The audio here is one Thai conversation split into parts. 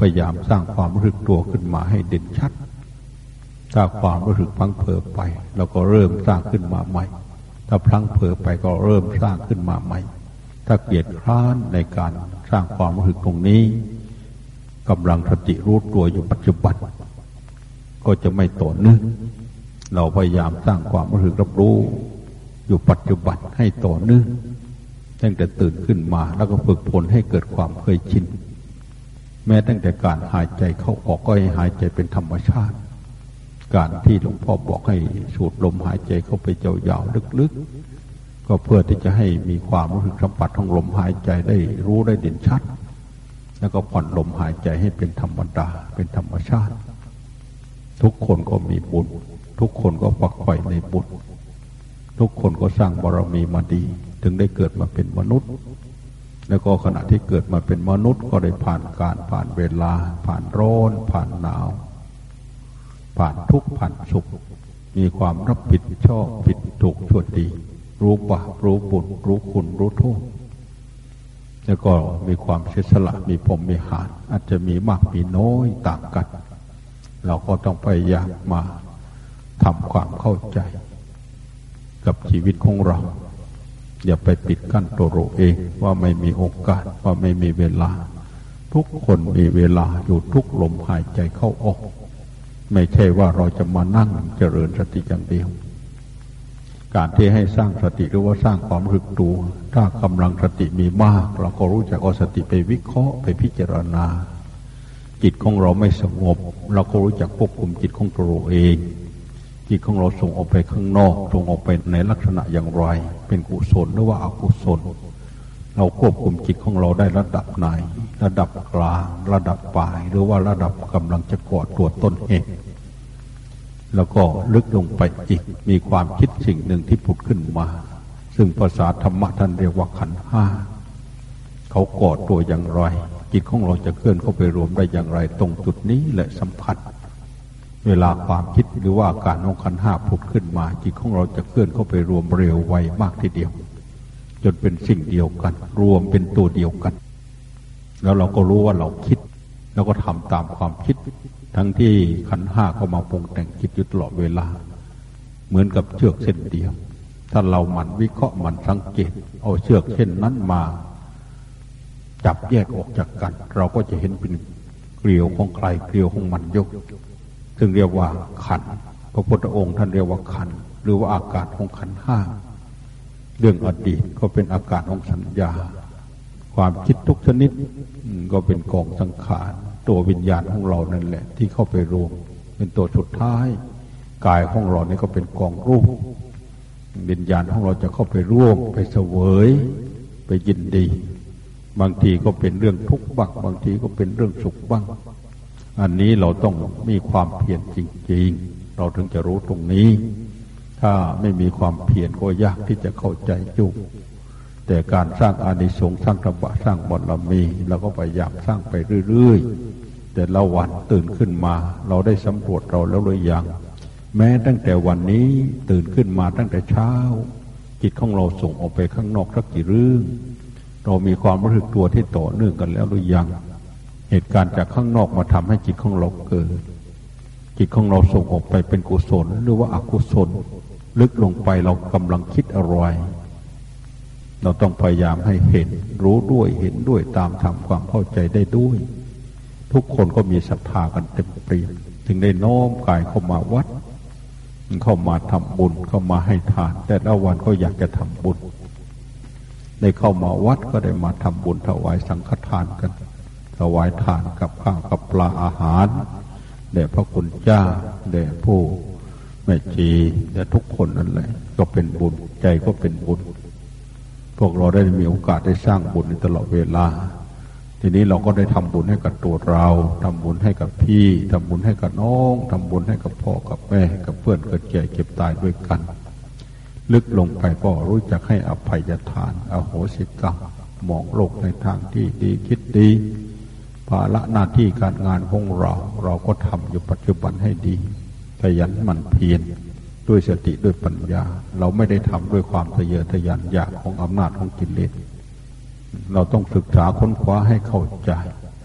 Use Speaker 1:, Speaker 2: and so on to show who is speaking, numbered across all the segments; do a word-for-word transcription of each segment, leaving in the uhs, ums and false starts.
Speaker 1: ยายามสร้างความรู้สึกตัวขึ้นมาให้เด่นชัดถ้าความรู้สึกพลั้งเผลอไปเราก็เริ่มสร้างขึ้นมาใหม่ถ้าพลั้งเผลอไปก็เริ่มสร้างขึ้นมาใหม่ถ้าเกียจคร้านในการสร้างความรู้สึกตรงนี้กำลังสติรู้ตัวอยู่ปัจจุบันก็จะไม่ต่อเนื่องเราพยายามสร้างความรู้สึกรับรู้อยู่ปัจจุบันให้ต่อเนื่องตั้งแต่ตื่นขึ้นมาแล้วก็ฝึกฝนให้เกิดความเคยชินแม้ตั้งแต่การหายใจเข้าออกก็ให้หายใจเป็นธรรมชาติการที่หลวงพ่อบอกให้สูดลมหายใจเข้าไปยาวๆลึกๆก็เพื่อที่จะให้มีความรู้สึกสัมผัสของลมหายใจได้รู้ได้เด่นชัดแล้วก็ผ่อนลมหายใจให้เป็นธรรมดาเป็นธรรมชาติทุกคนก็มีบุญทุกคนก็ฝักใฝ่ในบุญทุกคนก็สร้างบารมีมาดีถึงได้เกิดมาเป็นมนุษย์แล้วก็ขณะที่เกิดมาเป็นมนุษย์ก็ได้ผ่านการผ่านเวลาผ่านร้อนผ่านหนาวผ่านทุกข์ผ่านสุขมีความรับผิดชอบผิดถูกชั่วดีรู้บาปรู้บุญรู้คุณรู้โทษแล้วก็มีความเสียสละมีพรหมวิหารอาจจะมีมากมีน้อยต่างกันเราก็ต้องพยายามมาทำความเข้าใจกับชีวิตของเราอย่าไปปิดกั้นตัวเราเองว่าไม่มีโอกาสว่าไม่มีเวลาทุกคนมีเวลาอยู่ทุกลมหายใจเข้าออกไม่ใช่ว่าเราจะมานั่งเจริญสติอย่างเดียวการที่ให้สร้างสติหรือว่าสร้างความรู้สึกตัวถ้ากำลังสติมีมากเราก็รู้จักเอาสติไปวิเคราะห์ไปพิจารณาจิตของเราไม่สงบเราก็รู้จักควบคุมจิตของตัวเราเองจิตของเราส่งออกไปข้างนอกส่งออกไปในลักษณะอย่างไรเป็นกุศลหรือว่าอกุศลเราควบคุมจิตของเราได้ระดับไหนระดับกลางระดับปลายหรือว่าระดับกำลังจะก่อตัวต้นเหตุแล้วก็ลึกลงไปอีกมีความคิดสิ่งหนึ่งที่ผุดขึ้นมาซึ่งภาษาธรรมะท่านเรียกว่าขันธ์ห้าเขาก่อตัวอย่างไรจิตของเราจะเคลื่อนเข้าไปรวมได้อย่างไรตรงจุดนี้แหละสำคัญเวลาความคิดหรือว่าการของขันธ์ห้าผุดขึ้นมาจิตของเราจะเคลื่อนเข้าไปรวมเร็วไวมากทีเดียวจนเป็นสิ่งเดียวกันรวมเป็นตัวเดียวกันแล้วเราก็รู้ว่าเราคิดแล้วก็ทำตามความคิดทั้งที่ขันธ์ห้าเข้ามาปรุงแต่งคิดอยู่ตลอดเวลาเหมือนกับเชือกเส้นเดียวถ้าเราหมั่นวิเคราะห์หมั่นสังเกตเอาเชือกเส้นนั้นมาจับแยกออกจากกันเราก็จะเห็นเป็นเกลียวของใครเกลียวของมันยกซึ่งเรียกว่าขันธ์พระพุทธองค์ท่านเรียกว่าขันธ์หรือว่าอาการของขันธ์ห้าเรื่องอดีตก็เป็นอาการของสัญญาความคิดทุกชนิดก็เป็นกองสังขารตัววิญญาณของเรานั่นแหละที่เข้าไปรวมเป็นตัวสุดท้ายกายของเรานี่ก็เป็นกองรูปวิญญาณของเราจะเข้าไปร่วมไปเสวยไปยินดีบางทีก็เป็นเรื่องทุกข์บ้างบางทีก็เป็นเรื่องสุขบ้างอันนี้เราต้องมีความเพียรจริงๆเราถึงจะรู้ตรงนี้ถ้าไม่มีความเพียรก็ยากที่จะเข้าใจจุกแต่การสร้างอานิสงส์สร้างธรรมะสร้างบารมีเราก็พยายามสร้างไปเรื่อยๆแต่ละวันตื่นขึ้นมาเราได้สำรวจเราแล้วหรือยังแม้ตั้งแต่วันนี้ตื่นขึ้นมาตั้งแต่เช้าจิตของเราส่งออกไปข้างนอกสักกี่เรื่องเรามีความรู้สึกตัวที่ต่อเนื่องกันแล้วหรือยังเหตุการณ์จากข้างนอกมาทำให้จิตของเราเกิดจิตของเราส่งออกไปเป็นกุศลหรือว่าอกุศลลึกลงไปเรากำลังคิดอะไรเราต้องพยายามให้เห็นรู้ด้วยเห็นด้วยตามทำความเข้าใจได้ด้วยทุกคนก็มีศรัทธากันเต็มเปี่ยมถึงได้น้อมกายเข้ามาวัดเข้ามาทำบุญเข้ามาให้ทานแต่ละวันก็อยากจะทำบุญได้เข้ามาวัดก็ได้มาทำบุญถวายสังฆทานกันถวายทานกับข้าวกับปลาอาหารแด่พระคุณเจ้าแด่ผู้แม่ชีแด่ทุกคนนั่นแหละก็เป็นบุญใจก็เป็นบุญพวกเราได้มีโอกาสได้สร้างบุญในตลอดเวลาทีนี้เราก็ได้ทำบุญให้กับตัวเราทำบุญให้กับพี่ทำบุญให้กับน้องทำบุญให้กับพ่อกับแม่กับเพื่อนเกิดแก่เก็บตายด้วยกันลึกลงไปก็รู้จักให้อภัยทานอโหสิกรรมมองโลกในทางที่ดีคิดดีภาระหน้าที่การงานของเราเราก็ทำอยู่ปัจจุบันให้ดีขยันหมั่นเพียรด้วยสติด้วยปัญญาเราไม่ได้ทำด้วยความทะเยอทะยานอยากของอำนาจของกิเลสเราต้องศึกษาค้นคว้าให้เข้าใจ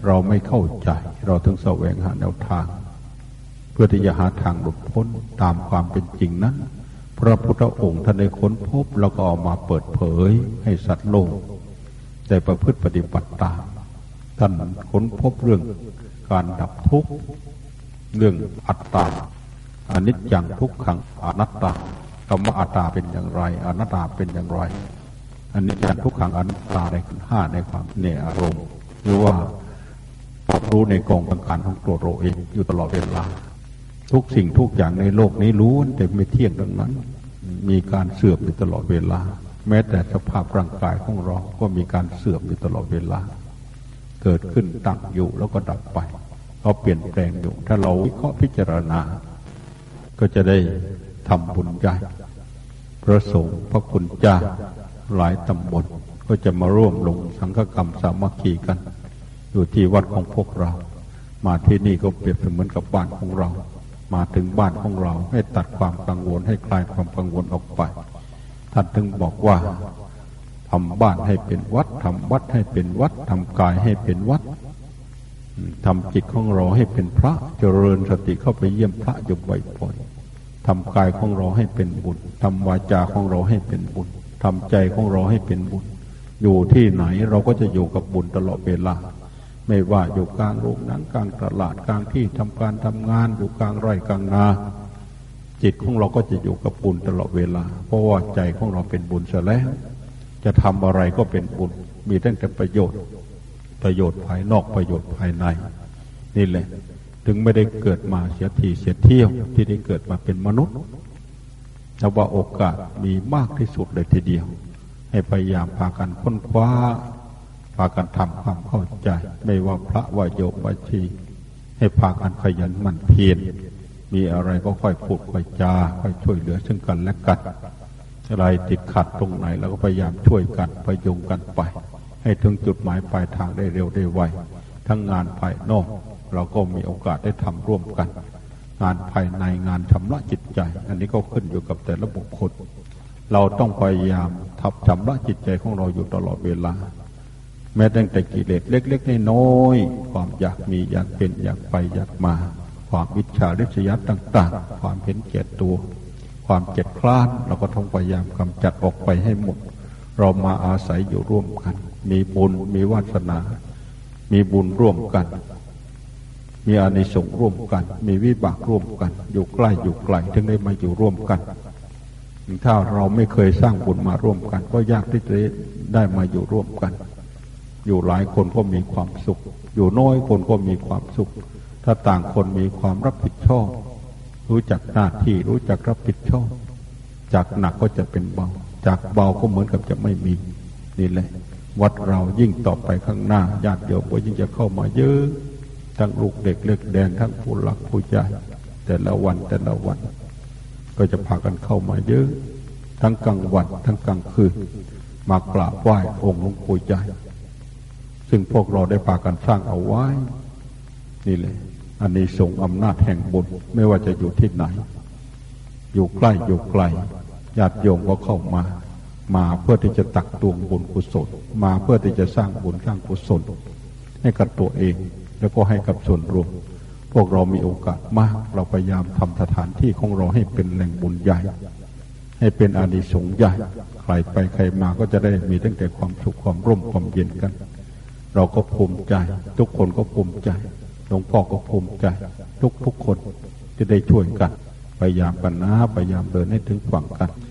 Speaker 1: เราไม่เข้าใจเราถึงแสวงหาแนวทางเพื่อที่จะหาทางหลุดพ้นตามความเป็นจริงนั้นพระพุทธองค์ท่านได้ค้นพบแล้วก็เอามาเปิดเผยให้สัตว์โลกได้ประพฤติปฏิบัติตามท่านค้นพบเรื่องการดับทุกข์เรื่องอัตตาอนิจจังทุกขังอนัตตาคำว่าอัตตาเป็นอย่างไรอนัตตาเป็นอย่างไรอนิจจังทุกขังอนัตตาในขันธ์ห้าในความในอารมณ์หรือว่ารู้ในกองสังขารของตัวเราเองอยู่ตลอดเวลาทุกสิ่งทุกอย่างในโลกนี้ล้วนแต่ไม่เที่ยงดังนั้นมีการเสื่อมอยู่ตลอดเวลาแม้แต่สภาพร่างกายของเราก็มีการเสื่อมอยู่ตลอดเวลาเกิดขึ้นตั้งอยู่แล้วก็ดับไปก็เปลี่ยนแปลงอยู่ถ้าเราวิเคราะห์พิจารณาก็จะได้ทำบุญใหญ่พระสงฆ์พระคุณเจ้าหลายตำบลก็จะมาร่วมลงสังฆกรรมสามัคคีกันอยู่ที่วัดของพวกเรามาที่นี่ก็เปรียบเสมือนกับบ้านของเรามาถึงบ้านของเราให้ตัดความกังวลให้คลายความกังวลออกไปท่านถึงบอกว่าทำบ้านให้เป็นวัดทำวัดให้เป็นวัดทำกายให้เป็นวัดทำจิตของเราให้เป็นพระเจริญสติเข้าไปเยี่ยมพระอยู่บ่อยๆทำกายของเราให้เป็นบุญทำวาจาของเราให้เป็นบุญทำใจของเราให้เป็นบุญอยู่ที่ไหนเราก็จะอยู่กับบุญตลอดเวลาไม่ว่าอยู่กลางโรงหนังกลางตลาดกลางที่ทำการทำงานอยู่กลางไร่กลางนาจิตของเราก็จะอยู่กับบุญตลอดเวลาเพราะว่าใจของเราเป็นบุญเสียแล้วจะทำอะไรก็เป็นบุญมีตั้งแต่ประโยชน์ประโยชน์ภายนอกประโยชน์ภายในนี่แหละถึงไม่ได้เกิดมาเสียทีเสียเที่ยวที่ได้เกิดมาเป็นมนุษย์แต่ว่าโอกาสมีมากที่สุดเลยทีเดียวให้พยายามพากันค้นคว้าพากันทำความเข้าใจไม่ว่าพระว่าโยมว่าชีให้พากันขยันหมั่นเพียรมีอะไรก็ค่อยพูดค่อยจาค่อยช่วยเหลือซึ่งกันและกันอะไรติดขัดตรงไหนเราก็พยายามช่วยกันพยุงกันไปให้ถึงจุดหมายปลายทางได้เร็วได้ไวทั้งงานภายนอกเราก็มีโอกาสได้ทำร่วมกันงานภายในงานชำระจิตใจอันนี้ก็ขึ้นอยู่กับแต่ละบุคคลเราต้องพยายามทับชำระจิตใจของเราอยู่ตลอดเวลาแม้ตั้งแต่กิเลสเล็กๆน้อยๆความอยากมีอยากเป็นอยากไปอยากมาความอิจฉาริษยาต่างๆความเห็นแก่ตัวความเจ็ดคลาดเราก็ต้องพยายามกำจัดออกไปให้หมดเรามาอาศัยอยู่ร่วมกันมีบุญมีวาสนามีบุญร่วมกันมีอานิสงส์ร่วมกันมีวิบากร่วมกันอยู่ใกล้อยู่ไกลถึงได้มาอยู่ร่วมกันถ้าเราไม่เคยสร้างบุญมาร่วมกันก็ยากที่จะได้มาอยู่ร่วมกันอยู่หลายคนก็มีความสุขอยู่น้อยคนก็มีความสุขถ้าต่างคนมีความรับผิดชอบรู้จักหน้าที่รู้จักรับผิดชอบจากหนักก็จะเป็นเบาจากเบาก็เหมือนกับจะไม่มีนี่แหละวัดเรายิ่งต่อไปข้างหน้าญาติโยมก็ยิ่งจะเข้ามาเยอะทั้งลูกเด็กเล็กแดงทั้งผู้หลักผู้ใหญ่แต่ละวันแต่ละวันก็จะพากันเข้ามาเยอะทั้งกลางวันทั้งกลางคืนมากราบไหว้องค์หลวงปู่ใหญ่ซึ่งพวกเราได้พากันสร้างเอาไว้นี่เลยอันนี้ส่งอำนาจแห่งบุญไม่ว่าจะอยู่ที่ไหนอยู่ใกล้อยู่ไกลญาติโยมก็เข้ามามาเพื่อที่จะตักตวงบุญกุศลมาเพื่อที่จะสร้างบุญสร้างกุศลให้กับตัวเองแล้วก็ให้กับส่วนรวมพวกเรามีโอกาสมากเราพยายามทำสถานที่ของเราให้เป็นแหล่งบุญใหญ่ให้เป็นอานิสงส์ใหญ่ใครไปใครมาก็จะได้มีตั้งแต่ความสุขความร่มความเย็นกันเราก็ภูมิใจทุกคนก็ภูมิใจหลวงพ่อก็ภูมิใจทุกทุกคนที่ได้ช่วยกันพยายามกันนะพยายามเดินให้ถึงฝั่งกัน